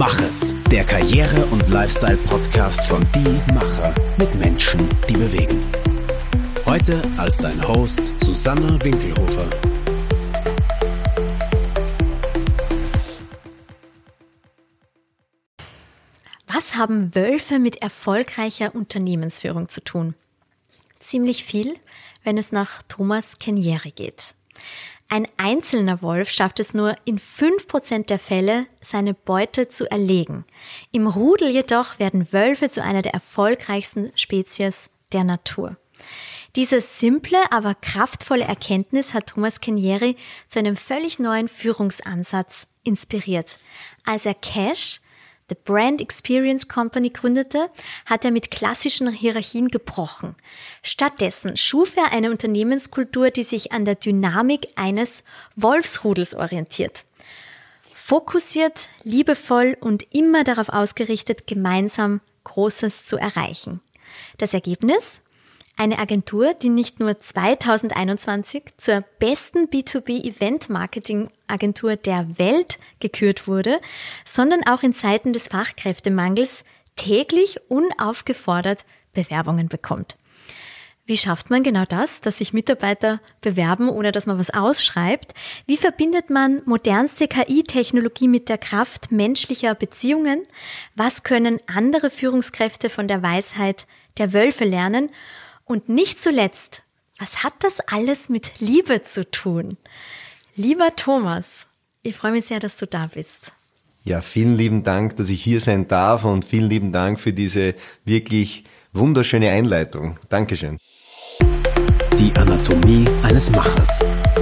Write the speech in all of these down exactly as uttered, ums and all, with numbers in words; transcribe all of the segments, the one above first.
Mach es, der Karriere- und Lifestyle-Podcast von Die Macher mit Menschen, die bewegen. Heute als dein Host Susanne Winkelhofer. Was haben Wölfe mit erfolgreicher Unternehmensführung zu tun? Ziemlich viel, wenn es nach Thomas Kenyeri geht. Ein einzelner Wolf schafft es nur in fünf Prozent der Fälle, seine Beute zu erlegen. Im Rudel jedoch werden Wölfe zu einer der erfolgreichsten Spezies der Natur. Diese simple, aber kraftvolle Erkenntnis hat Thomas Kenyeri zu einem völlig neuen Führungsansatz inspiriert. Als er Cash, The Brand Experience Company, gründete, hat er mit klassischen Hierarchien gebrochen. Stattdessen schuf er eine Unternehmenskultur, die sich an der Dynamik eines Wolfsrudels orientiert. Fokussiert, liebevoll und immer darauf ausgerichtet, gemeinsam Großes zu erreichen. Das Ergebnis? Eine Agentur, die nicht nur zweitausendeinundzwanzig zur besten B zwei B-Event-Marketing-Agentur der Welt gekürt wurde, sondern auch in Zeiten des Fachkräftemangels täglich unaufgefordert Bewerbungen bekommt. Wie schafft man genau das, dass sich Mitarbeiter bewerben, ohne dass man was ausschreibt? Wie verbindet man modernste K I-Technologie mit der Kraft menschlicher Beziehungen? Was können andere Führungskräfte von der Weisheit der Wölfe lernen? Und nicht zuletzt, was hat das alles mit Liebe zu tun? Lieber Thomas, ich freue mich sehr, dass du da bist. Ja, vielen lieben Dank, dass ich hier sein darf und vielen lieben Dank für diese wirklich wunderschöne Einleitung. Dankeschön. Die Anatomie eines Machers.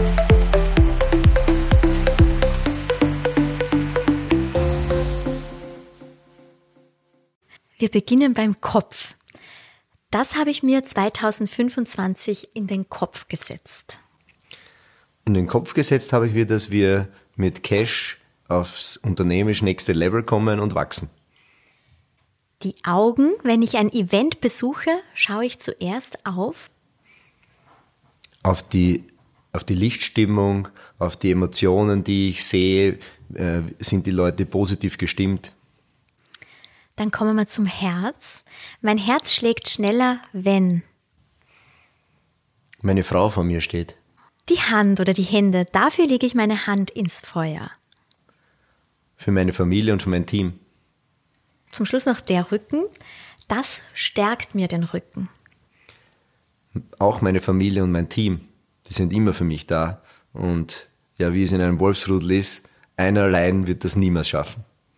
Wir beginnen beim Kopf. Das habe ich mir zweitausendfünfundzwanzig in den Kopf gesetzt. In den Kopf gesetzt habe ich mir, dass wir mit Cash aufs unternehmerisch nächste Level kommen und wachsen. Die Augen, wenn ich ein Event besuche, schaue ich zuerst auf? Auf die, auf die Lichtstimmung, auf die Emotionen, die ich sehe, äh, sind die Leute positiv gestimmt. Dann kommen wir zum Herz. Mein Herz schlägt schneller, wenn meine Frau vor mir steht. Die Hand oder die Hände, dafür lege ich meine Hand ins Feuer. Für meine Familie und für mein Team. Zum Schluss noch der Rücken. Das stärkt mir den Rücken. Auch meine Familie und mein Team, die sind immer für mich da. Und ja, wie es in einem Wolfsrudel ist, einer allein wird das niemals schaffen.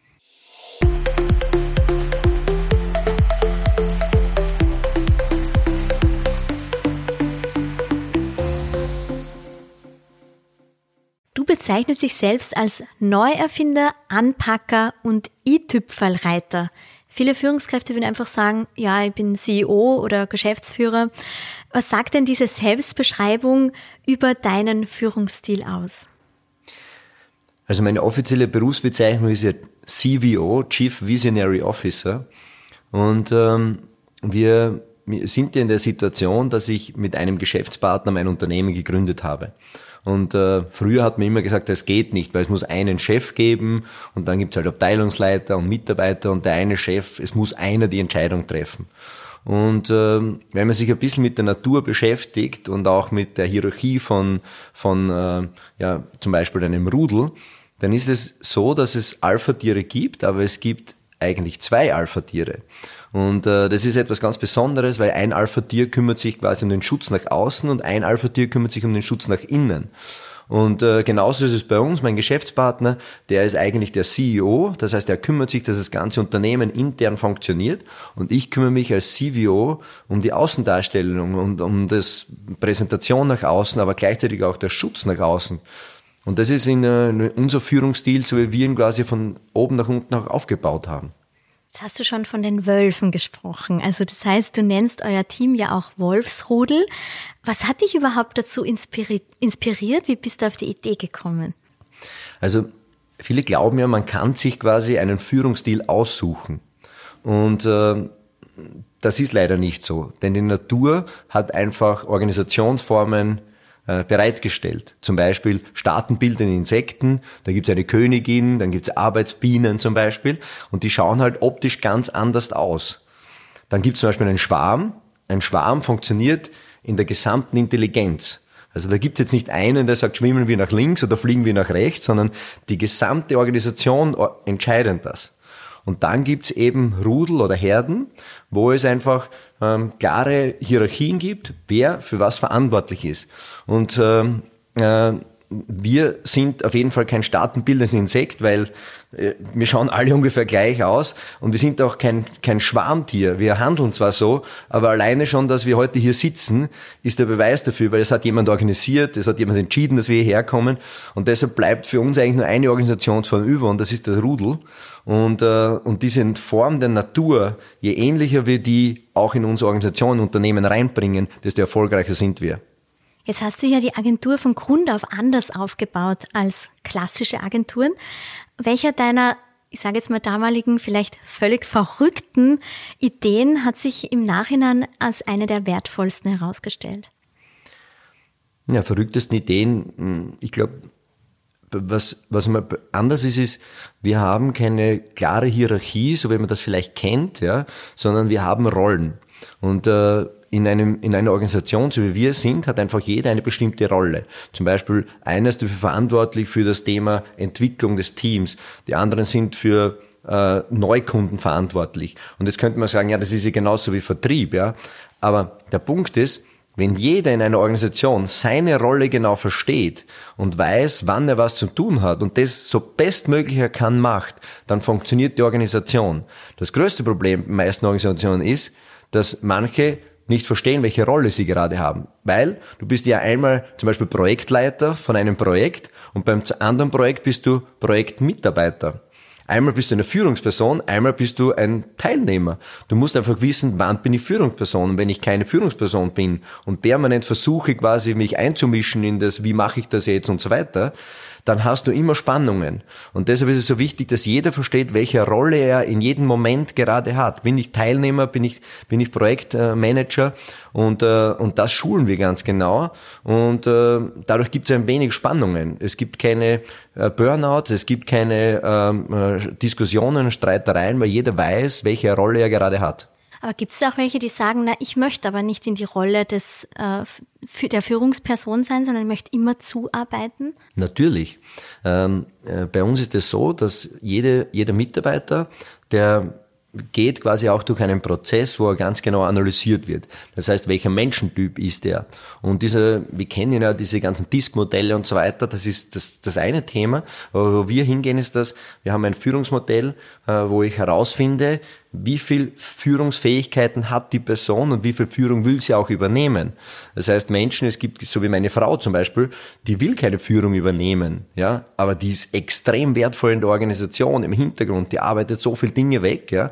Du bezeichnest dich selbst als Neuerfinder, Anpacker und i-Tüpferlreiter. Viele Führungskräfte würden einfach sagen, ja, ich bin C E O oder Geschäftsführer. Was sagt denn diese Selbstbeschreibung über deinen Führungsstil aus? Also meine offizielle Berufsbezeichnung ist ja C V O, Chief Visionary Officer. Und ähm, wir, wir sind ja in der Situation, dass ich mit einem Geschäftspartner mein Unternehmen gegründet habe. Und äh, früher hat man immer gesagt, das geht nicht, weil es muss einen Chef geben und dann gibt es halt Abteilungsleiter und Mitarbeiter und der eine Chef, es muss einer die Entscheidung treffen. Und ähm, wenn man sich ein bisschen mit der Natur beschäftigt und auch mit der Hierarchie von, von äh, ja zum Beispiel einem Rudel, dann ist es so, dass es Alpha-Tiere gibt, aber es gibt eigentlich zwei Alpha-Tiere. Und äh, das ist etwas ganz Besonderes, weil ein Alpha-Tier kümmert sich quasi um den Schutz nach außen und ein Alpha-Tier kümmert sich um den Schutz nach innen. Und äh, genauso ist es bei uns, mein Geschäftspartner, der ist eigentlich der C E O, das heißt, er kümmert sich, dass das ganze Unternehmen intern funktioniert und ich kümmere mich als C V O um die Außendarstellung und um das Präsentation nach außen, aber gleichzeitig auch der Schutz nach außen. Und das ist in, äh, in unser Führungsstil, so wie wir ihn quasi von oben nach unten auch aufgebaut haben. Jetzt hast du schon von den Wölfen gesprochen. Also das heißt, du nennst euer Team ja auch Wolfsrudel. Was hat dich überhaupt dazu inspiri- inspiriert? Wie bist du auf die Idee gekommen? Also viele glauben ja, man kann sich quasi einen Führungsstil aussuchen. Und äh, das ist leider nicht so. Denn die Natur hat einfach Organisationsformen, äh, bereitgestellt. Zum Beispiel staatenbildende Insekten, da gibt's eine Königin, dann gibt's Arbeitsbienen zum Beispiel und die schauen halt optisch ganz anders aus. Dann gibt's zum Beispiel einen Schwarm. Ein Schwarm funktioniert in der gesamten Intelligenz. Also da gibt's jetzt nicht einen, der sagt, schwimmen wir nach links oder fliegen wir nach rechts, sondern die gesamte Organisation entscheidet das. Und dann gibt's eben Rudel oder Herden, wo es einfach ähm, klare Hierarchien gibt, wer für was verantwortlich ist. Und ähm, äh, wir sind auf jeden Fall kein staatenbildendes Insekt, weil äh, wir schauen alle ungefähr gleich aus und wir sind auch kein, kein Schwarmtier. Wir handeln zwar so, aber alleine schon, dass wir heute hier sitzen, ist der Beweis dafür, weil es hat jemand organisiert, es hat jemand entschieden, dass wir hierher kommen und deshalb bleibt für uns eigentlich nur eine Organisationsform über und das ist der Rudel. Und, äh, und diese Form der Natur, je ähnlicher wir die auch in unsere Organisationen, Unternehmen reinbringen, desto erfolgreicher sind wir. Jetzt hast du ja die Agentur von Grund auf anders aufgebaut als klassische Agenturen. Welcher deiner, ich sage jetzt mal damaligen, vielleicht völlig verrückten Ideen hat sich im Nachhinein als eine der wertvollsten herausgestellt? Ja, verrücktesten Ideen, ich glaube, was, was mal anders ist, ist, wir haben keine klare Hierarchie, so wie man das vielleicht kennt, ja, sondern wir haben Rollen. Und äh, in einem in einer Organisation, so wie wir sind, hat einfach jeder eine bestimmte Rolle. Zum Beispiel einer ist dafür verantwortlich für das Thema Entwicklung des Teams. Die anderen sind für äh, Neukunden verantwortlich. Und jetzt könnte man sagen, ja, das ist ja genauso wie Vertrieb, ja. Aber der Punkt ist, wenn jeder in einer Organisation seine Rolle genau versteht und weiß, wann er was zu tun hat und das so bestmöglich er kann macht, dann funktioniert die Organisation. Das größte Problem in den meisten Organisationen ist, dass manche nicht verstehen, welche Rolle sie gerade haben. Weil du bist ja einmal zum Beispiel Projektleiter von einem Projekt und beim anderen Projekt bist du Projektmitarbeiter. Einmal bist du eine Führungsperson, einmal bist du ein Teilnehmer. Du musst einfach wissen, wann bin ich Führungsperson. Und wenn ich keine Führungsperson bin und permanent versuche quasi mich einzumischen in das, wie mache ich das jetzt und so weiter, dann hast du immer Spannungen. Und deshalb ist es so wichtig, dass jeder versteht, welche Rolle er in jedem Moment gerade hat. Bin ich Teilnehmer, bin ich, bin ich Projektmanager und, äh, und das schulen wir ganz genau. Und äh, dadurch gibt es ein wenig Spannungen. Es gibt keine äh, Burnouts, es gibt keine ähm, äh, Diskussionen, Streitereien, weil jeder weiß, welche Rolle er gerade hat. Aber gibt es auch welche, die sagen, na, ich möchte aber nicht in die Rolle des, äh, der Führungsperson sein, sondern ich möchte immer zuarbeiten? Natürlich. Ähm, äh, bei uns ist es so, dass jede, jeder Mitarbeiter, der geht quasi auch durch einen Prozess, wo er ganz genau analysiert wird. Das heißt, welcher Menschentyp ist er? Und diese, wir kennen ja diese ganzen D I S C-Modelle und so weiter, das ist das, das eine Thema. Aber wo wir hingehen, ist das, wir haben ein Führungsmodell, wo ich herausfinde, wie viel Führungsfähigkeiten hat die Person und wie viel Führung will sie auch übernehmen. Das heißt, Menschen, es gibt, so wie meine Frau zum Beispiel, die will keine Führung übernehmen, ja, aber die ist extrem wertvoll in der Organisation, im Hintergrund, die arbeitet so viele Dinge weg, ja,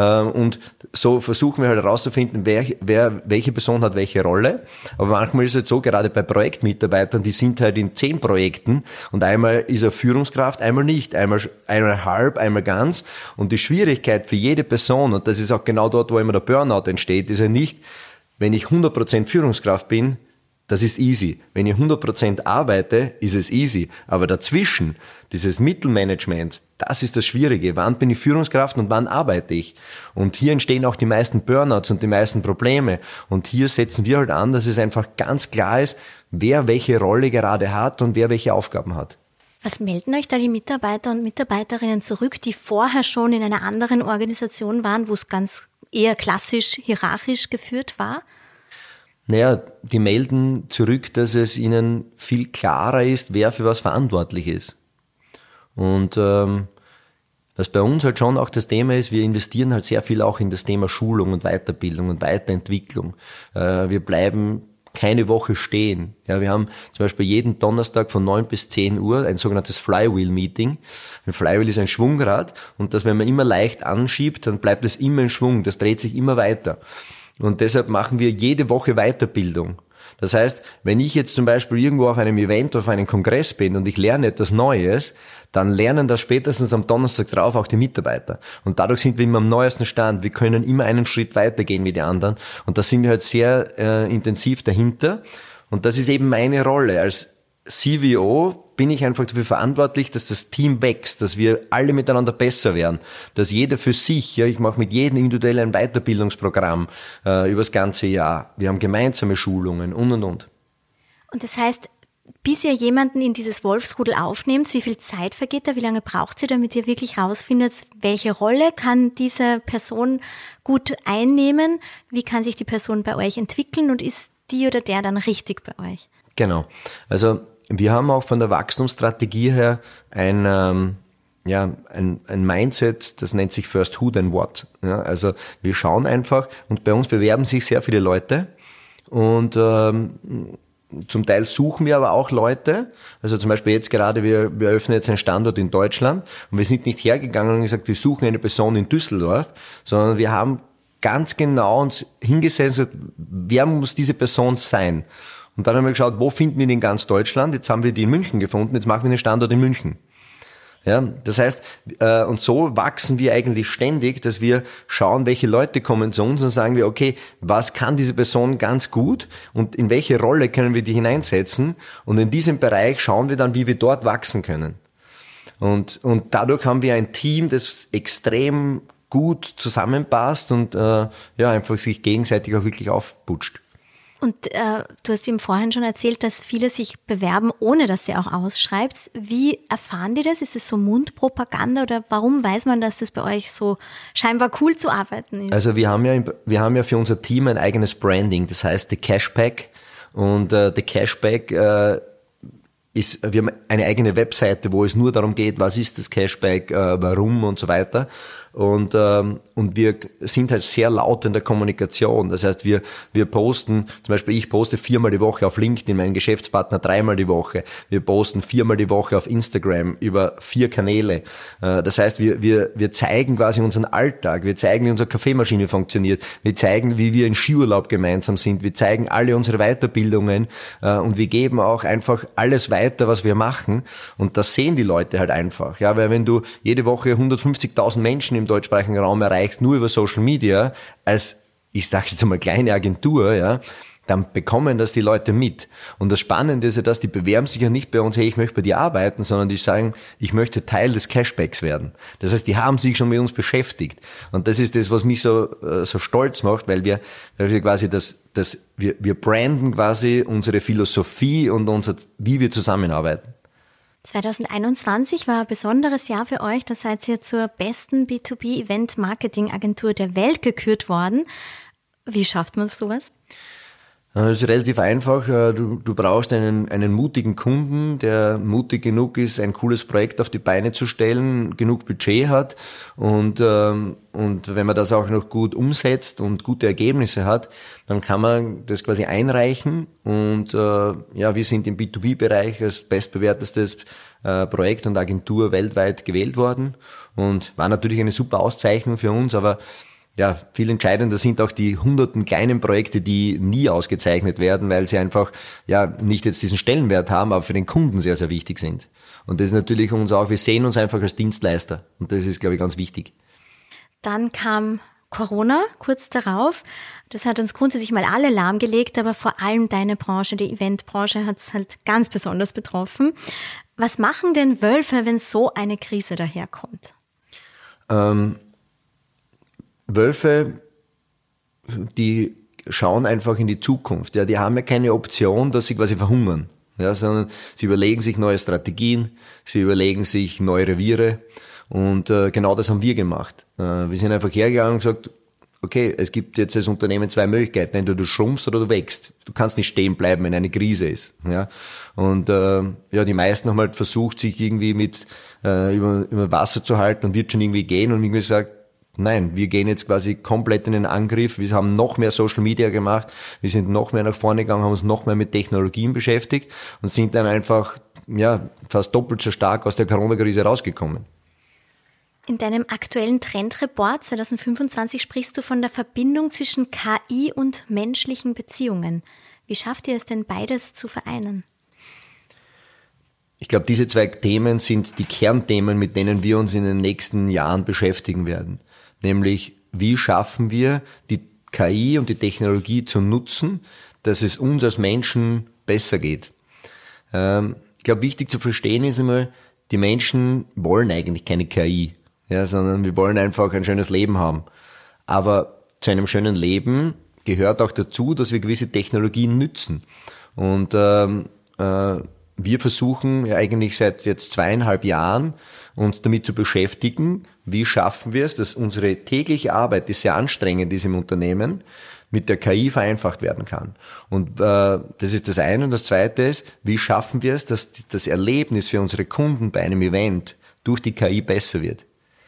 und so versuchen wir halt herauszufinden, wer, wer, welche Person hat welche Rolle. Aber manchmal ist es halt so, gerade bei Projektmitarbeitern, die sind halt in zehn Projekten und einmal ist er Führungskraft, einmal nicht, einmal, einmal halb, einmal ganz. Und die Schwierigkeit für jede Person, und das ist auch genau dort, wo immer der Burnout entsteht, ist ja nicht, wenn ich hundert Prozent Führungskraft bin, das ist easy. Wenn ich hundert Prozent arbeite, ist es easy. Aber dazwischen, dieses Mittelmanagement, das ist das Schwierige. Wann bin ich Führungskraft und wann arbeite ich? Und hier entstehen auch die meisten Burnouts und die meisten Probleme. Und hier setzen wir halt an, dass es einfach ganz klar ist, wer welche Rolle gerade hat und wer welche Aufgaben hat. Was melden euch da die Mitarbeiter und Mitarbeiterinnen zurück, die vorher schon in einer anderen Organisation waren, wo es ganz eher klassisch hierarchisch geführt war? Naja, die melden zurück, dass es ihnen viel klarer ist, wer für was verantwortlich ist. Und ähm, was bei uns halt schon auch das Thema ist, wir investieren halt sehr viel auch in das Thema Schulung und Weiterbildung und Weiterentwicklung. Äh, wir bleiben keine Woche stehen. Ja, wir haben zum Beispiel jeden Donnerstag von neun bis zehn Uhr ein sogenanntes Flywheel-Meeting. Ein Flywheel ist ein Schwungrad und das, wenn man immer leicht anschiebt, dann bleibt es immer in Schwung. Das dreht sich immer weiter. Und deshalb machen wir jede Woche Weiterbildung. Das heißt, wenn ich jetzt zum Beispiel irgendwo auf einem Event, auf einem Kongress bin und ich lerne etwas Neues, dann lernen das spätestens am Donnerstag drauf auch die Mitarbeiter. Und dadurch sind wir immer am neuesten Stand. Wir können immer einen Schritt weitergehen wie die anderen. Und da sind wir halt sehr äh, intensiv dahinter. Und das ist eben meine Rolle. Als C V O bin ich einfach dafür verantwortlich, dass das Team wächst, dass wir alle miteinander besser werden, dass jeder für sich, ja, ich mache mit jedem individuell ein Weiterbildungsprogramm äh, über das ganze Jahr. Wir haben gemeinsame Schulungen und, und, und. Und das heißt, bis ihr jemanden in dieses Wolfsrudel aufnehmt, wie viel Zeit vergeht da, wie lange braucht ihr, damit ihr wirklich rausfindet, welche Rolle kann diese Person gut einnehmen, wie kann sich die Person bei euch entwickeln und ist die oder der dann richtig bei euch? Genau, also wir haben auch von der Wachstumsstrategie her ein, ähm, ja, ein, ein Mindset, das nennt sich First Who, then What. Ja, also wir schauen einfach und bei uns bewerben sich sehr viele Leute und ähm, zum Teil suchen wir aber auch Leute, also zum Beispiel jetzt gerade, wir, wir eröffnen jetzt einen Standort in Deutschland und wir sind nicht hergegangen und gesagt, wir suchen eine Person in Düsseldorf, sondern wir haben ganz genau uns hingesetzt und gesagt, wer muss diese Person sein? Und dann haben wir geschaut, wo finden wir die in ganz Deutschland? Jetzt haben wir die in München gefunden, jetzt machen wir einen Standort in München. Ja, das heißt, äh, und so wachsen wir eigentlich ständig, dass wir schauen, welche Leute kommen zu uns und sagen wir, okay, was kann diese Person ganz gut und in welche Rolle können wir die hineinsetzen? Und in diesem Bereich schauen wir dann, wie wir dort wachsen können. Und, und dadurch haben wir ein Team, das extrem gut zusammenpasst und äh, ja einfach sich gegenseitig auch wirklich aufputscht. Und äh, du hast ihm vorhin schon erzählt, dass viele sich bewerben, ohne dass ihr auch ausschreibt. Wie erfahren die das? Ist es so Mundpropaganda oder warum weiß man, dass das bei euch so scheinbar cool zu arbeiten ist? Also wir haben ja, wir haben ja für unser Team ein eigenes Branding, das heißt The Cashback. Und äh, The Cashback äh, ist, wir haben eine eigene Webseite, wo es nur darum geht, was ist das Cashback, äh, warum und so weiter. Und, ähm, und wir sind halt sehr laut in der Kommunikation. Das heißt, wir, wir posten, zum Beispiel ich poste viermal die Woche auf LinkedIn, mein Geschäftspartner dreimal die Woche. Wir posten viermal die Woche auf Instagram über vier Kanäle. Äh, das heißt, wir, wir, wir zeigen quasi unseren Alltag. Wir zeigen, wie unsere Kaffeemaschine funktioniert. Wir zeigen, wie wir in Skiurlaub gemeinsam sind. Wir zeigen alle unsere Weiterbildungen äh, und wir geben auch einfach alles weiter, was wir machen. Und das sehen die Leute halt einfach. Ja, weil wenn du jede Woche hundertfünfzigtausend Menschen im deutschsprachigen Raum erreichst, nur über Social Media, als, ich sage jetzt einmal, kleine Agentur, ja, dann bekommen das die Leute mit. Und das Spannende ist ja, dass die bewerben sich ja nicht bei uns, hey, ich möchte bei dir arbeiten, sondern die sagen, ich möchte Teil des Cashbacks werden. Das heißt, die haben sich schon mit uns beschäftigt. Und das ist das, was mich so, so stolz macht, weil wir, weil wir quasi das, das, wir, wir branden quasi unsere Philosophie und unser, wie wir zusammenarbeiten. zwanzig einundzwanzig war ein besonderes Jahr für euch. Da seid ihr zur besten B zwei B-Event-Marketing-Agentur der Welt gekürt worden. Wie schafft man sowas? Das ist relativ einfach. Du, du brauchst einen, einen mutigen Kunden, der mutig genug ist, ein cooles Projekt auf die Beine zu stellen, genug Budget hat und, ähm, und wenn man das auch noch gut umsetzt und gute Ergebnisse hat, dann kann man das quasi einreichen und äh, ja, wir sind im B zwei B-Bereich als bestbewertestes äh, Projekt und Agentur weltweit gewählt worden und war natürlich eine super Auszeichnung für uns, aber ja, viel entscheidender sind auch die hunderten kleinen Projekte, die nie ausgezeichnet werden, weil sie einfach ja nicht jetzt diesen Stellenwert haben, aber für den Kunden sehr, sehr wichtig sind. Und das ist natürlich uns auch, wir sehen uns einfach als Dienstleister und das ist, glaube ich, ganz wichtig. Dann kam Corona kurz darauf. Das hat uns grundsätzlich mal alle lahmgelegt, aber vor allem deine Branche, die Eventbranche, hat es halt ganz besonders betroffen. Was machen denn Wölfe, wenn so eine Krise daherkommt? Ähm, Wölfe, die schauen einfach in die Zukunft. Ja, die haben ja keine Option, dass sie quasi verhungern, ja, sondern sie überlegen sich neue Strategien, sie überlegen sich neue Reviere und äh, genau das haben wir gemacht. Äh, wir sind einfach hergegangen und gesagt, okay, es gibt jetzt als Unternehmen zwei Möglichkeiten, entweder du schrumpfst oder du wächst. Du kannst nicht stehen bleiben, wenn eine Krise ist. Ja, und äh, ja, die meisten haben halt versucht, sich irgendwie mit äh, über, über Wasser zu halten und wird schon irgendwie gehen und wie gesagt, nein, wir gehen jetzt quasi komplett in den Angriff. Wir haben noch mehr Social Media gemacht. Wir sind noch mehr nach vorne gegangen, haben uns noch mehr mit Technologien beschäftigt und sind dann einfach, ja, fast doppelt so stark aus der Corona-Krise rausgekommen. In deinem aktuellen Trendreport zwanzig fünfundzwanzig sprichst du von der Verbindung zwischen K I und menschlichen Beziehungen. Wie schafft ihr es denn, beides zu vereinen? Ich glaube, diese zwei Themen sind die Kernthemen, mit denen wir uns in den nächsten Jahren beschäftigen werden. Nämlich, wie schaffen wir, die K I und die Technologie zu nutzen, dass es uns als Menschen besser geht. Ähm, ich glaube, wichtig zu verstehen ist immer, die Menschen wollen eigentlich keine K I, ja, sondern wir wollen einfach ein schönes Leben haben. Aber zu einem schönen Leben gehört auch dazu, dass wir gewisse Technologien nützen. Und ähm, äh, wir versuchen ja eigentlich seit jetzt zweieinhalb Jahren uns damit zu beschäftigen, wie schaffen wir es, dass unsere tägliche Arbeit, die sehr anstrengend ist im Unternehmen, mit der K I vereinfacht werden kann. Und äh, das ist das eine. Und das zweite ist, wie schaffen wir es, dass das Erlebnis für unsere Kunden bei einem Event durch die K I besser wird.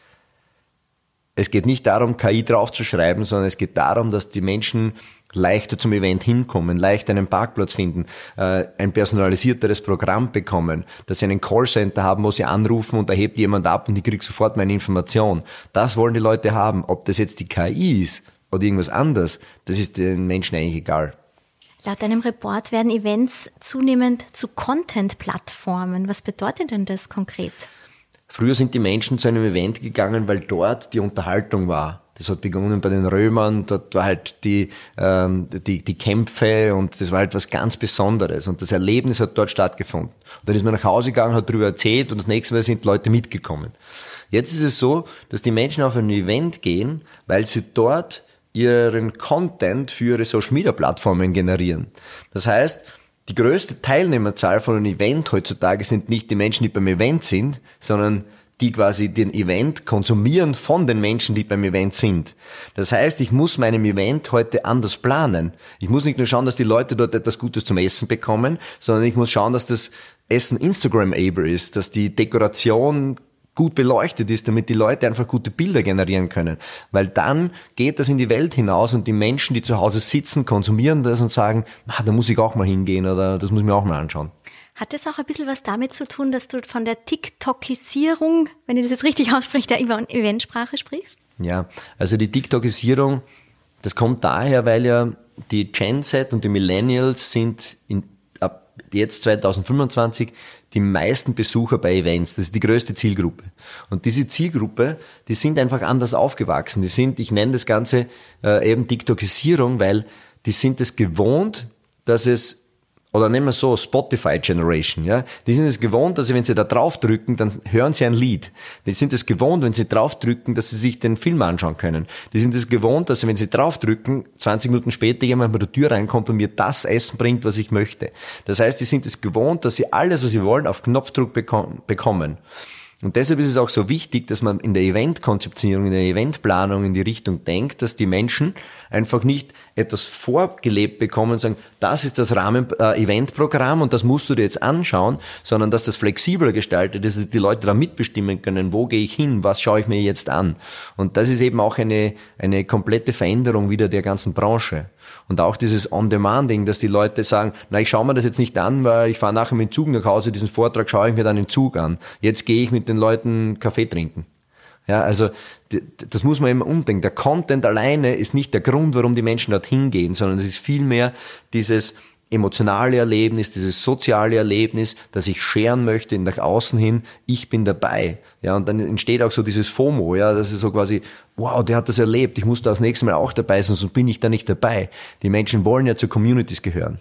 Es geht nicht darum, K I draufzuschreiben, sondern es geht darum, dass die Menschen leichter zum Event hinkommen, leichter einen Parkplatz finden, äh, ein personalisierteres Programm bekommen, dass sie einen Callcenter haben, wo sie anrufen und da hebt jemand ab und ich kriege sofort meine Information. Das wollen die Leute haben. Ob das jetzt die K I ist oder irgendwas anderes, das ist den Menschen eigentlich egal. Laut deinem Report werden Events zunehmend zu Content-Plattformen. Was bedeutet denn das konkret? Früher sind die Menschen zu einem Event gegangen, weil dort die Unterhaltung war. Das hat begonnen bei den Römern, dort war halt die, ähm, die, die Kämpfe und das war halt was ganz Besonderes und das Erlebnis hat dort stattgefunden. Und dann ist man nach Hause gegangen, hat darüber erzählt und das nächste Mal sind Leute mitgekommen. Jetzt ist es so, dass die Menschen auf ein Event gehen, weil sie dort ihren Content für ihre Social-Media-Plattformen generieren. Das heißt, die größte Teilnehmerzahl von einem Event heutzutage sind nicht die Menschen, die beim Event sind, sondern die quasi den Event konsumieren von den Menschen, die beim Event sind. Das heißt, ich muss meinem Event heute anders planen. Ich muss nicht nur schauen, dass die Leute dort etwas Gutes zum Essen bekommen, sondern ich muss schauen, dass das Essen Instagram-able ist, dass die Dekoration gut beleuchtet ist, damit die Leute einfach gute Bilder generieren können. Weil dann geht das in die Welt hinaus und die Menschen, die zu Hause sitzen, konsumieren das und sagen, ah, da muss ich auch mal hingehen oder das muss ich mir auch mal anschauen. Hat das auch ein bisschen was damit zu tun, dass du von der TikTokisierung, wenn ich das jetzt richtig ausspreche, der Eventsprache sprichst? Ja, also die TikTokisierung, das kommt daher, weil ja die Gen Z und die Millennials sind in, ab jetzt zwanzig fünfundzwanzig die meisten Besucher bei Events. Das ist die größte Zielgruppe. Und diese Zielgruppe, die sind einfach anders aufgewachsen. Die sind, ich nenne das Ganze äh, eben TikTokisierung, weil die sind es gewohnt, dass es oder nehmen wir so, Spotify Generation, ja. Die sind es gewohnt, dass sie, wenn sie da draufdrücken, dann hören sie ein Lied. Die sind es gewohnt, wenn sie draufdrücken, dass sie sich den Film anschauen können. Die sind es gewohnt, dass sie, wenn sie draufdrücken, zwanzig Minuten später jemand bei der Tür reinkommt und mir das Essen bringt, was ich möchte. Das heißt, die sind es gewohnt, dass sie alles, was sie wollen, auf Knopfdruck bekommen. Und deshalb ist es auch so wichtig, dass man in der Eventkonzeptionierung, in der Eventplanung in die Richtung denkt, dass die Menschen einfach nicht etwas vorgelebt bekommen und sagen, das ist das Rahmen-Eventprogramm und das musst du dir jetzt anschauen, sondern dass das flexibler gestaltet ist, dass die Leute da mitbestimmen können, wo gehe ich hin, was schaue ich mir jetzt an. Und das ist eben auch eine, eine komplette Veränderung wieder der ganzen Branche. Und auch dieses On-Demanding, dass die Leute sagen, na, ich schaue mir das jetzt nicht an, weil ich fahre nachher mit dem Zug nach Hause, diesen Vortrag schaue ich mir dann im Zug an. Jetzt gehe ich mit den Leuten Kaffee trinken. Ja, also das muss man immer umdenken. Der Content alleine ist nicht der Grund, warum die Menschen dorthin gehen, sondern es ist vielmehr dieses emotionale Erlebnis, dieses soziale Erlebnis, das ich scheren möchte nach außen hin, ich bin dabei. Ja, und dann entsteht auch so dieses FOMO, ja, das ist so quasi, wow, der hat das erlebt, ich muss da das nächste Mal auch dabei sein, sonst bin ich da nicht dabei. Die Menschen wollen ja zu Communities gehören.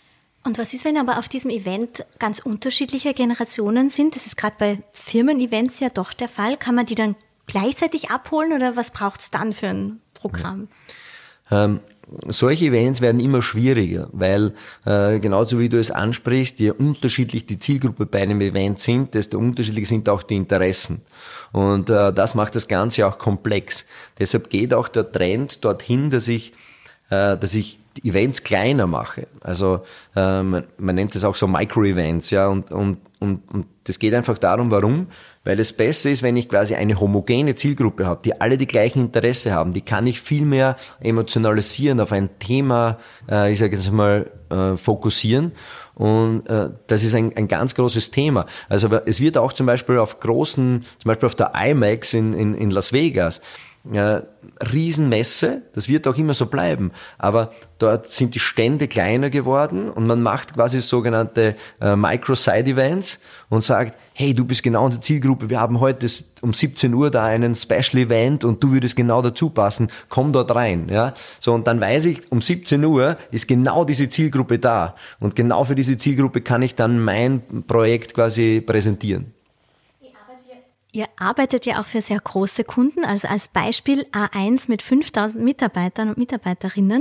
Und was ist, wenn aber auf diesem Event ganz unterschiedliche Generationen sind? Das ist gerade bei Firmen-Events ja doch der Fall. Kann man die dann gleichzeitig abholen oder was braucht es dann für ein Programm? Ja. Ähm, Solche Events werden immer schwieriger, weil äh, genauso wie du es ansprichst, je unterschiedlich die Zielgruppe bei einem Event sind, desto unterschiedlich sind auch die Interessen. Und äh, das macht das Ganze auch komplex. Deshalb geht auch der Trend dorthin, dass ich, äh, dass ich die Events kleiner mache. Also äh, man, man nennt das auch so Micro-Events, ja, und, und, und, und das geht einfach darum, warum? Weil es besser ist, wenn ich quasi eine homogene Zielgruppe habe, die alle die gleichen Interesse haben, die kann ich viel mehr emotionalisieren, auf ein Thema, äh, ich sage jetzt mal, äh, fokussieren. Und äh, das ist ein, ein ganz großes Thema. Also es wird auch zum Beispiel auf großen, zum Beispiel auf der IMAX in, in, in Las Vegas, äh, Riesenmesse, das wird auch immer so bleiben, aber dort sind die Stände kleiner geworden und man macht quasi sogenannte äh, Micro-Side-Events und sagt, hey, du bist genau unsere Zielgruppe, wir haben heute um siebzehn Uhr da einen Special-Event und du würdest genau dazu passen, komm dort rein. Ja? So, und dann weiß ich, um siebzehn Uhr ist genau diese Zielgruppe da und genau für diese Zielgruppe kann ich dann mein Projekt quasi präsentieren. Ihr arbeitet ja auch für sehr große Kunden, also als Beispiel A eins mit fünftausend Mitarbeitern und Mitarbeiterinnen.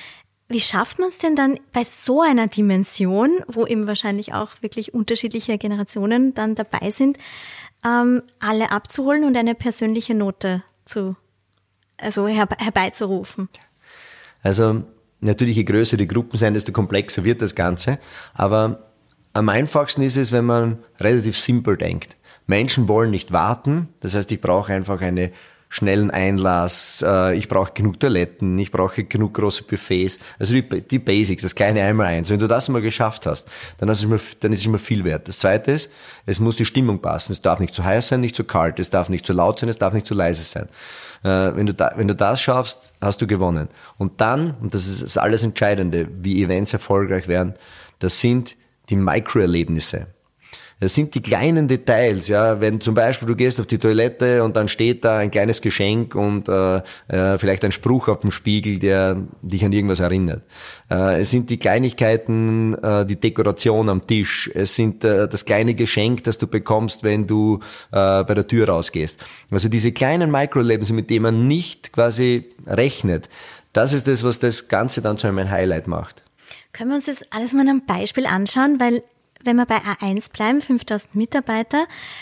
Wie schafft man es denn dann bei so einer Dimension, wo eben wahrscheinlich auch wirklich unterschiedliche Generationen dann dabei sind, ähm, alle abzuholen und eine persönliche Note zu, also herbe- herbeizurufen? Also natürlich, je größer die Gruppen sind, desto komplexer wird das Ganze. Aber am einfachsten ist es, wenn man relativ simpel denkt. Menschen wollen nicht warten, das heißt, ich brauche einfach einen schnellen Einlass, äh, ich brauche genug Toiletten, ich brauche genug große Buffets, also die, die Basics, das kleine Einmaleins. Wenn du das mal geschafft hast, dann, hast du mal, dann ist es immer viel wert. Das Zweite ist, es muss die Stimmung passen. Es darf nicht zu heiß sein, nicht zu kalt, es darf nicht zu laut sein, es darf nicht zu leise sein. Äh, wenn du da, wenn du das schaffst, hast du gewonnen. Und dann, und das ist das alles Entscheidende, wie Events erfolgreich werden, das sind die Mikroerlebnisse. Das sind die kleinen Details, ja. Wenn zum Beispiel du gehst auf die Toilette und dann steht da ein kleines Geschenk und äh, äh, vielleicht ein Spruch auf dem Spiegel, der dich an irgendwas erinnert. Äh, es sind die Kleinigkeiten, äh, die Dekoration am Tisch. Es sind äh, das kleine Geschenk, das du bekommst, wenn du äh, bei der Tür rausgehst. Also diese kleinen Microerlebnisse, mit denen man nicht quasi rechnet, das ist das, was das Ganze dann zu einem Highlight macht. Können wir uns das alles mal an einem Beispiel anschauen, weil wenn wir bei A eins bleiben, fünftausend Mitarbeiter,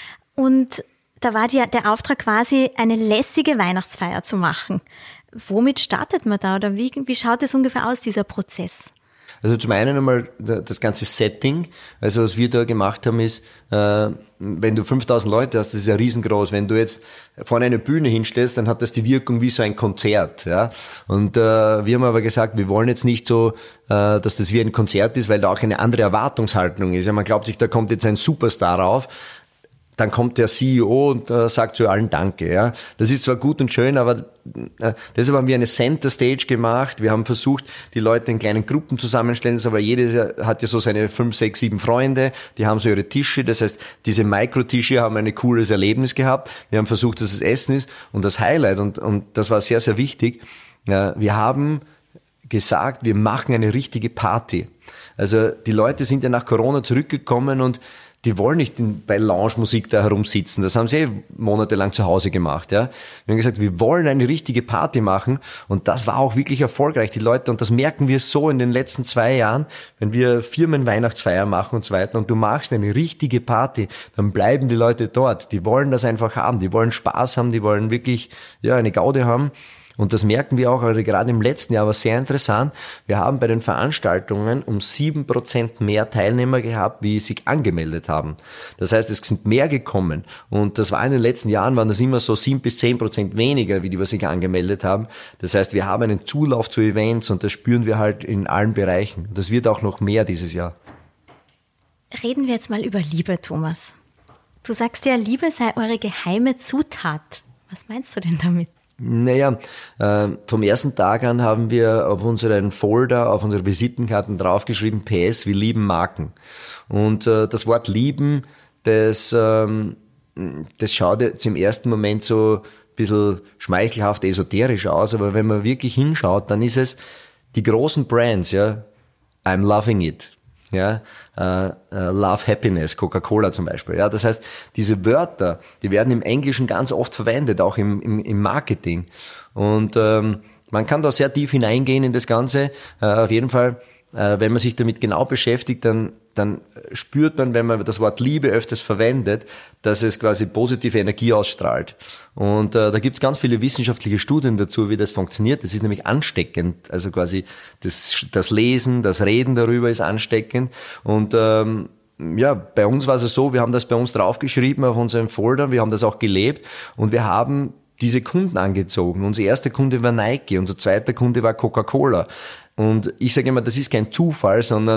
und da war die, der Auftrag quasi, eine lässige Weihnachtsfeier zu machen. Womit startet man da oder wie, wie schaut es ungefähr aus, dieser Prozess? Also zum einen einmal das ganze Setting, also was wir da gemacht haben ist, äh, wenn du fünftausend Leute hast, das ist ja riesengroß, wenn du jetzt vorne eine Bühne hinstellst, dann hat das die Wirkung wie so ein Konzert, ja. Und äh, wir haben aber gesagt, wir wollen jetzt nicht so, äh, dass das wie ein Konzert ist, weil da auch eine andere Erwartungshaltung ist. Ja, man glaubt sich, da kommt jetzt ein Superstar rauf. Dann kommt der C E O und äh, sagt zu allen Danke. Ja, das ist zwar gut und schön, aber äh, deshalb haben wir eine Center Stage gemacht. Wir haben versucht, die Leute in kleinen Gruppen zusammenstellen, aber jeder hat ja so seine fünf, sechs, sieben Freunde. Die haben so ihre Tische. Das heißt, diese Mikrotische haben ein cooles Erlebnis gehabt. Wir haben versucht, dass es Essen ist und das Highlight und und das war sehr, sehr wichtig. Ja, wir haben gesagt, wir machen eine richtige Party. Also die Leute sind ja nach Corona zurückgekommen und die wollen nicht in, bei Lounge-Musik da herumsitzen. Das haben sie eh monatelang zu Hause gemacht. Ja. Wir haben gesagt, wir wollen eine richtige Party machen und das war auch wirklich erfolgreich. Die Leute, und das merken wir so in den letzten zwei Jahren, wenn wir Firmenweihnachtsfeier machen und so weiter und du machst eine richtige Party, dann bleiben die Leute dort. Die wollen das einfach haben. Die wollen Spaß haben, die wollen wirklich ja eine Gaude haben. Und das merken wir auch, also gerade im letzten Jahr war sehr interessant. Wir haben bei den Veranstaltungen um sieben Prozent mehr Teilnehmer gehabt, wie sich angemeldet haben. Das heißt, es sind mehr gekommen. Und das war in den letzten Jahren, waren das immer so sieben bis zehn Prozent weniger, wie die, was sich angemeldet haben. Das heißt, wir haben einen Zulauf zu Events und das spüren wir halt in allen Bereichen. Das wird auch noch mehr dieses Jahr. Reden wir jetzt mal über Liebe, Thomas. Du sagst ja, Liebe sei eure geheime Zutat. Was meinst du denn damit? Naja, äh, vom ersten Tag an haben wir auf unseren Folder, auf unsere Visitenkarten draufgeschrieben, P S, wir lieben Marken. Und äh, das Wort lieben, das, ähm, das schaut jetzt im ersten Moment so ein bisschen schmeichelhaft, esoterisch aus, aber wenn man wirklich hinschaut, dann ist es die großen Brands, ja, I'm loving it. Ja, uh, uh, Love, Happiness, Coca-Cola zum Beispiel. Ja, das heißt, diese Wörter, die werden im Englischen ganz oft verwendet, auch im, im, im Marketing. Und ähm, man kann da sehr tief hineingehen in das Ganze. Uh, auf jeden Fall, uh, wenn man sich damit genau beschäftigt, dann, dann spürt man, wenn man das Wort Liebe öfters verwendet, dass es quasi positive Energie ausstrahlt. Und äh, da gibt es ganz viele wissenschaftliche Studien dazu, wie das funktioniert. Das ist nämlich ansteckend. Also quasi das, das Lesen, das Reden darüber ist ansteckend. Und ähm, ja, bei uns war es so, wir haben das bei uns draufgeschrieben auf unserem Folder, wir haben das auch gelebt und wir haben diese Kunden angezogen. Unser erster Kunde war Nike, unser zweiter Kunde war Coca-Cola. Und ich sage immer, das ist kein Zufall, sondern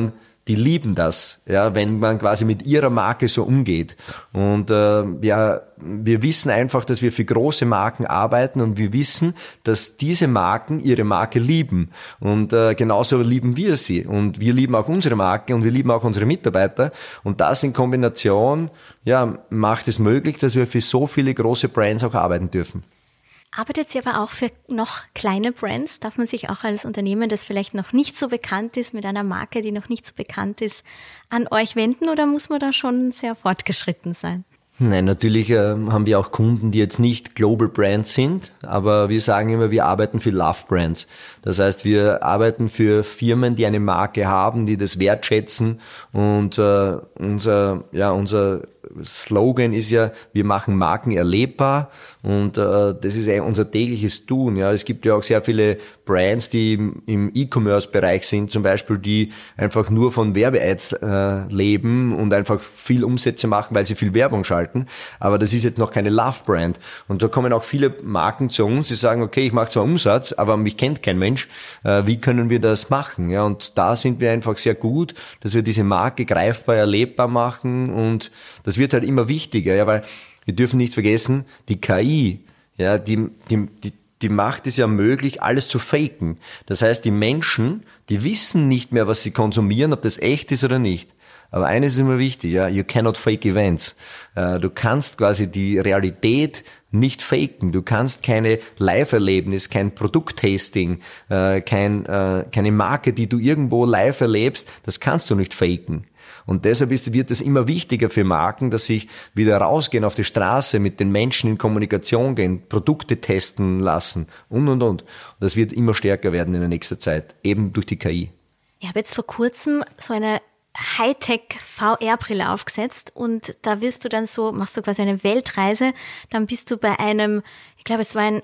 die lieben das, ja, wenn man quasi mit ihrer Marke so umgeht. Und äh, ja, wir wissen einfach, dass wir für große Marken arbeiten und wir wissen, dass diese Marken ihre Marke lieben. Und äh, genauso lieben wir sie. Und wir lieben auch unsere Marke und wir lieben auch unsere Mitarbeiter. Und das in Kombination, ja, macht es möglich, dass wir für so viele große Brands auch arbeiten dürfen. Arbeitet ihr aber auch für noch kleine Brands? Darf man sich auch als Unternehmen, das vielleicht noch nicht so bekannt ist, mit einer Marke, die noch nicht so bekannt ist, an euch wenden oder muss man da schon sehr fortgeschritten sein? Nein, natürlich äh, haben wir auch Kunden, die jetzt nicht Global Brands sind, aber wir sagen immer, wir arbeiten für Love Brands. Das heißt, wir arbeiten für Firmen, die eine Marke haben, die das wertschätzen und äh, unser, ja, unser Slogan ist ja, wir machen Marken erlebbar und äh, das ist eigentlich unser tägliches Tun. Ja, es gibt ja auch sehr viele Brands, die im, im E-Commerce-Bereich sind, zum Beispiel, die einfach nur von Werbeads äh, leben und einfach viel Umsätze machen, weil sie viel Werbung schalten. Aber das ist jetzt noch keine Love-Brand. Und da kommen auch viele Marken zu uns, die sagen, okay, ich mache zwar Umsatz, aber mich kennt kein Mensch. Äh, wie können wir das machen? Ja, und da sind wir einfach sehr gut, dass wir diese Marke greifbar, erlebbar machen und das wird halt immer wichtiger, ja, weil wir dürfen nicht vergessen, die K I, ja, die, die, die, die macht es ja möglich, alles zu faken. Das heißt, die Menschen, die wissen nicht mehr, was sie konsumieren, ob das echt ist oder nicht. Aber eines ist immer wichtig, ja, you cannot fake events. Du kannst quasi die Realität nicht faken. Du kannst keine Live-Erlebnis, kein Produkttasting, kein, keine Marke, die du irgendwo live erlebst, das kannst du nicht faken. Und deshalb ist, wird es immer wichtiger für Marken, dass sie wieder rausgehen auf die Straße, mit den Menschen in Kommunikation gehen, Produkte testen lassen und, und, und. Und das wird immer stärker werden in der nächsten Zeit, eben durch die K I. Ich habe jetzt vor kurzem so eine Hightech-V R-Brille aufgesetzt und da wirst du dann so, machst du quasi eine Weltreise, dann bist du bei einem, ich glaube es war ein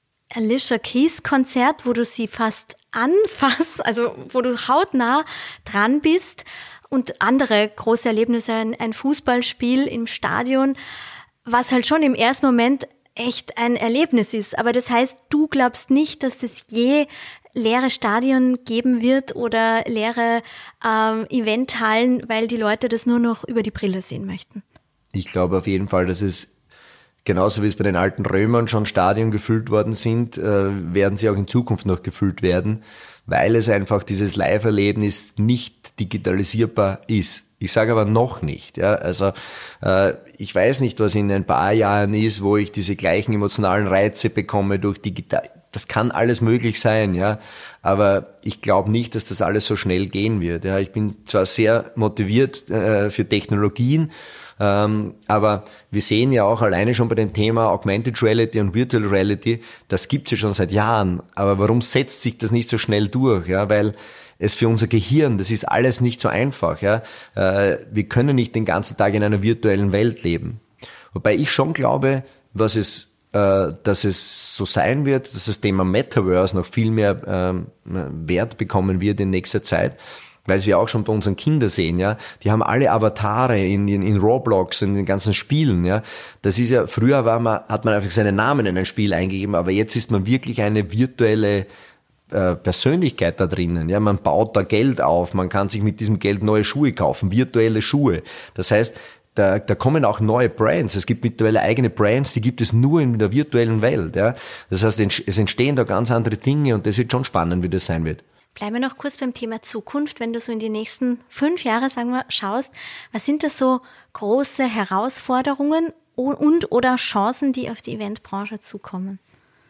Alicia Keys-Konzert, wo du sie fast anfasst, also wo du hautnah dran bist. Und andere große Erlebnisse, ein, ein Fußballspiel im Stadion, was halt schon im ersten Moment echt ein Erlebnis ist. Aber das heißt, du glaubst nicht, dass es je leere Stadien geben wird oder leere ähm, Eventhallen, weil die Leute das nur noch über die Brille sehen möchten. Ich glaube auf jeden Fall, dass es genauso wie es bei den alten Römern schon Stadien gefüllt worden sind, äh, werden sie auch in Zukunft noch gefüllt werden, weil es einfach dieses Live-Erlebnis nicht digitalisierbar ist. Ich sage aber noch nicht. Ja, also äh, ich weiß nicht, was in ein paar Jahren ist, wo ich diese gleichen emotionalen Reize bekomme durch digital. Das kann alles möglich sein, ja, aber ich glaube nicht, dass das alles so schnell gehen wird. Ja, ich bin zwar sehr motiviert äh, für Technologien, ähm, aber wir sehen ja auch alleine schon bei dem Thema Augmented Reality und Virtual Reality, das gibt es ja schon seit Jahren. Aber warum setzt sich das nicht so schnell durch? Ja, weil es für unser Gehirn, das ist alles nicht so einfach. Ja, äh, wir können nicht den ganzen Tag in einer virtuellen Welt leben. Wobei ich schon glaube, was es dass es so sein wird, dass das Thema Metaverse noch viel mehr ähm, Wert bekommen wird in nächster Zeit, weil wir auch schon bei unseren Kindern sehen, ja, die haben alle Avatare in, in, in Roblox, in den ganzen Spielen, ja. Das ist ja, früher war man, hat man einfach seinen Namen in ein Spiel eingegeben, aber jetzt ist man wirklich eine virtuelle äh, Persönlichkeit da drinnen, ja. Man baut da Geld auf, man kann sich mit diesem Geld neue Schuhe kaufen, virtuelle Schuhe. Das heißt, Da, da kommen auch neue Brands. Es gibt mittlerweile eigene Brands, die gibt es nur in der virtuellen Welt. Ja. Das heißt, es entstehen da ganz andere Dinge und das wird schon spannend, wie das sein wird. Bleiben wir noch kurz beim Thema Zukunft. Wenn du so in die nächsten fünf Jahre, sagen wir, schaust, was sind das so große Herausforderungen und oder Chancen, die auf die Eventbranche zukommen?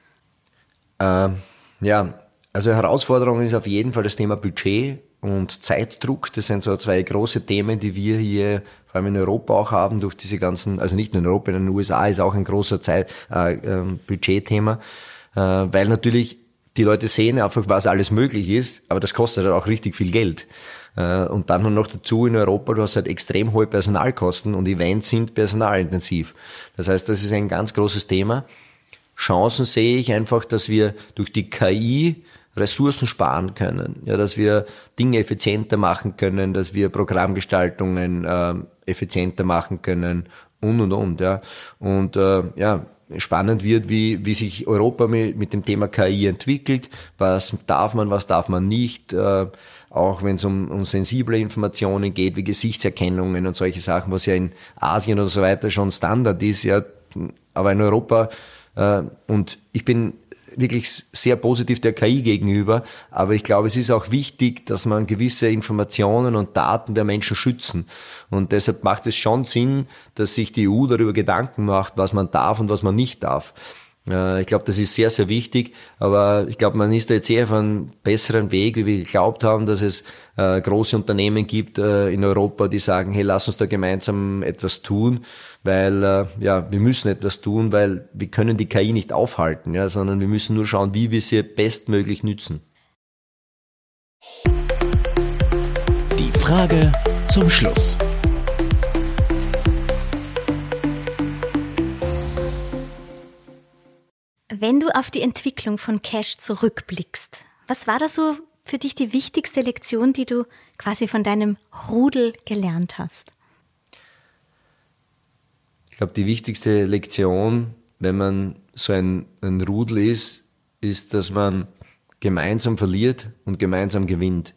Ähm, ja, also Herausforderung ist auf jeden Fall das Thema Budget und Zeitdruck. Das sind so zwei große Themen, die wir hier vor allem in Europa auch haben, durch diese ganzen, also nicht nur in Europa, in den U S A ist auch ein großer Zeit, äh, äh, Budgetthema, äh, weil natürlich die Leute sehen einfach, was alles möglich ist, aber das kostet halt auch richtig viel Geld. Äh, und dann noch dazu in Europa, du hast halt extrem hohe Personalkosten und Events sind personalintensiv. Das heißt, das ist ein ganz großes Thema. Chancen sehe ich einfach, dass wir durch die K I Ressourcen sparen können, ja, dass wir Dinge effizienter machen können, dass wir Programmgestaltungen äh, effizienter machen können und und und ja und äh, ja spannend wird, wie, wie sich Europa mit, mit dem Thema K I entwickelt. Was darf man, was darf man nicht? Äh, auch wenn es um, um sensible Informationen geht, wie Gesichtserkennungen und solche Sachen, was ja in Asien oder so weiter schon Standard ist, ja, aber in Europa, äh, und ich bin wirklich sehr positiv der K I gegenüber, aber ich glaube, es ist auch wichtig, dass man gewisse Informationen und Daten der Menschen schützen. Und deshalb macht es schon Sinn, dass sich die E U darüber Gedanken macht, was man darf und was man nicht darf. Ich glaube, das ist sehr, sehr wichtig, aber ich glaube, man ist da jetzt eher auf einem besseren Weg, wie wir geglaubt haben, dass es äh, große Unternehmen gibt äh, in Europa, die sagen, hey, lass uns da gemeinsam etwas tun, weil äh, ja, wir müssen etwas tun, weil wir können die K I nicht aufhalten, ja, sondern wir müssen nur schauen, wie wir sie bestmöglich nützen. Die Frage zum Schluss. Wenn du auf die Entwicklung von Cash zurückblickst, was war da so für dich die wichtigste Lektion, die du quasi von deinem Rudel gelernt hast? Ich glaube, die wichtigste Lektion, wenn man so ein, ein Rudel ist, ist, dass man gemeinsam verliert und gemeinsam gewinnt.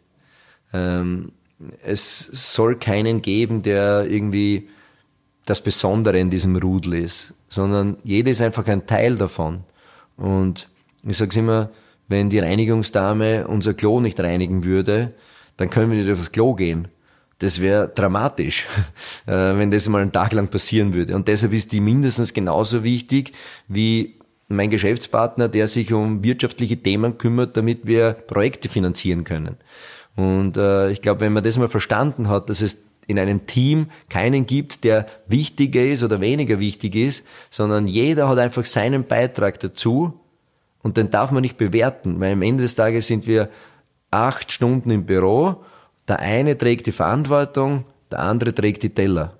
Ähm, es soll keinen geben, der irgendwie das Besondere in diesem Rudel ist, sondern jeder ist einfach ein Teil davon. Und ich sage es immer, wenn die Reinigungsdame unser Klo nicht reinigen würde, dann können wir nicht aufs Klo gehen. Das wäre dramatisch, wenn das mal einen Tag lang passieren würde. Und deshalb ist die mindestens genauso wichtig wie mein Geschäftspartner, der sich um wirtschaftliche Themen kümmert, damit wir Projekte finanzieren können. Und äh, ich glaube, wenn man das mal verstanden hat, dass es in einem Team keinen gibt, der wichtiger ist oder weniger wichtig ist, sondern jeder hat einfach seinen Beitrag dazu und den darf man nicht bewerten, weil am Ende des Tages sind wir acht Stunden im Büro, der eine trägt die Verantwortung, der andere trägt die Teller.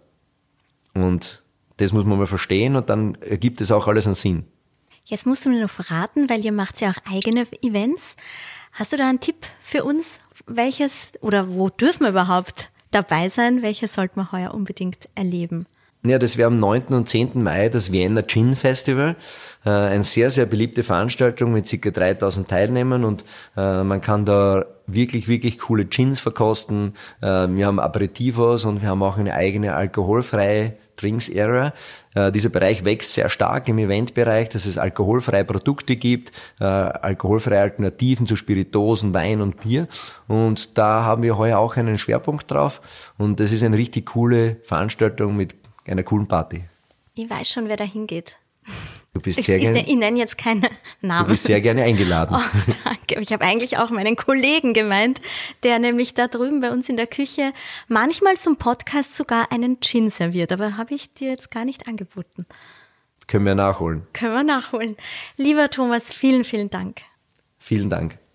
Und das muss man mal verstehen und dann ergibt es auch alles einen Sinn. Jetzt musst du mir noch verraten, weil ihr macht ja auch eigene Events. Hast du da einen Tipp für uns? Welches oder wo dürfen wir überhaupt dabei sein? Welches sollten wir heuer unbedingt erleben? Ja, das wäre am neunten und zehnten Mai das Vienna Gin Festival. Äh, eine sehr, sehr beliebte Veranstaltung mit ca. dreitausend Teilnehmern und äh, man kann da wirklich, wirklich coole Gins verkosten. Äh, wir haben Aperitivos und wir haben auch eine eigene alkoholfreie Drinks-Area. Äh, dieser Bereich wächst sehr stark im Eventbereich, dass es alkoholfreie Produkte gibt, äh, alkoholfreie Alternativen zu Spiritosen, Wein und Bier. Und da haben wir heuer auch einen Schwerpunkt drauf. Und das ist eine richtig coole Veranstaltung mit einer coolen Party. Ich weiß schon, wer da hingeht. Du bist Ich, sehr ich, gerne, ich nenne jetzt keine Namen. du bist sehr gerne eingeladen. Oh, danke. Ich habe eigentlich auch meinen Kollegen gemeint, der nämlich da drüben bei uns in der Küche manchmal zum Podcast sogar einen Gin serviert. Aber habe ich dir jetzt gar nicht angeboten. Können wir nachholen. Können wir nachholen. Lieber Thomas, vielen, vielen Dank. Vielen Dank.